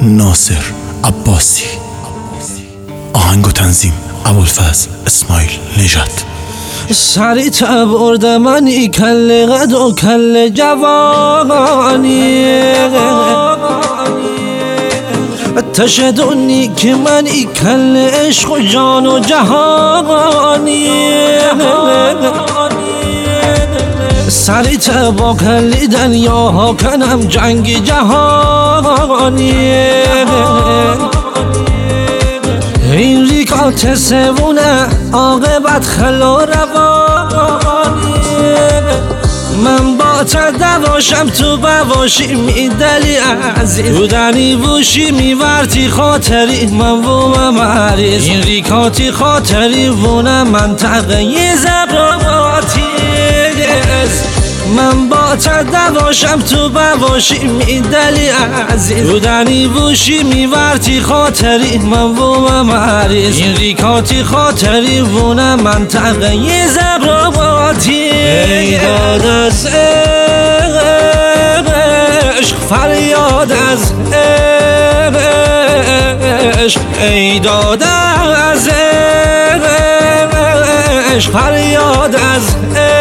ناصر عباسی. آهنگ و تنظیم ابوالفضل اسماعیل نژاد. سری تبرد منی کل قد و کل جوانی، تشدونی که منی کل عشق و جان و جهانی. سری تبا کلی دنیاها کنم جنگ جهانی. این ریکات سوونه عاقبت خلا روانی. من با تدواشم تو بواشی میدلی عزیز، بودنی ووشی میورتی خاطری من و مریض. این ریکاتی خاطری وونه منطقه زبراتی. من با تدواشم تو بواشی میدلی عزیز، بودنی ووشی میورتی خاطری من و مریض. این ریکاتی خاطری وونه منطقه زبراتی. ای داد از عشق فریاد از عشق، ای داد از عشق فریاد از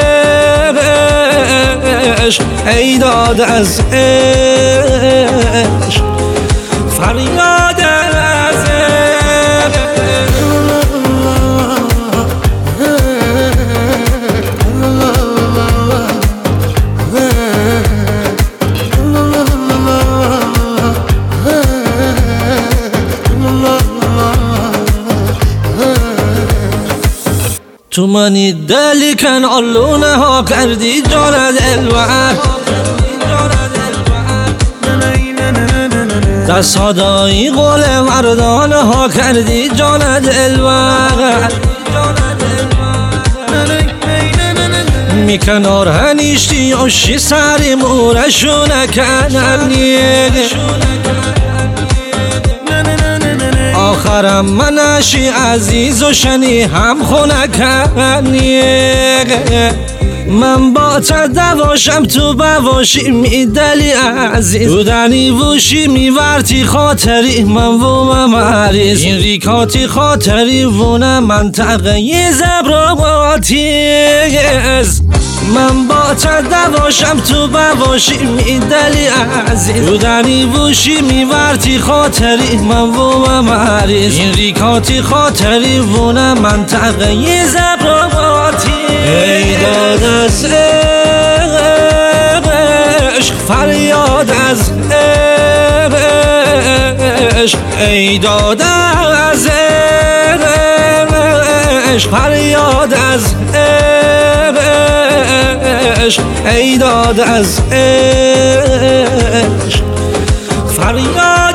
عشق، ای داد از عشق فریاد از تو منی دلی کن علونه ها کردی جان دلبر. در صدایی قول مردانه ها کردی جان دلبر. می کنار هنیشتی اوشی سری مورشونه کننی. آخرم منشی عزیز و شنی هم خونه کنی. من با تدواشم تو بواشی میدلی عزیز، بودنی ووشی میورتی خاطری من و مریض. این ریکاتی خاطری وونه منطقه زبراتی. من با تدواشم تو بواشی میدلی عزیز، بودنی ووشی میورتی خاطری من و مریض. این ریکاتی خاطری وونه منطقه زبراتی. ای داد از عشق فریاد از عشق، ای داد از عشق فریاد از عشق، ای داد از عشق فریاد.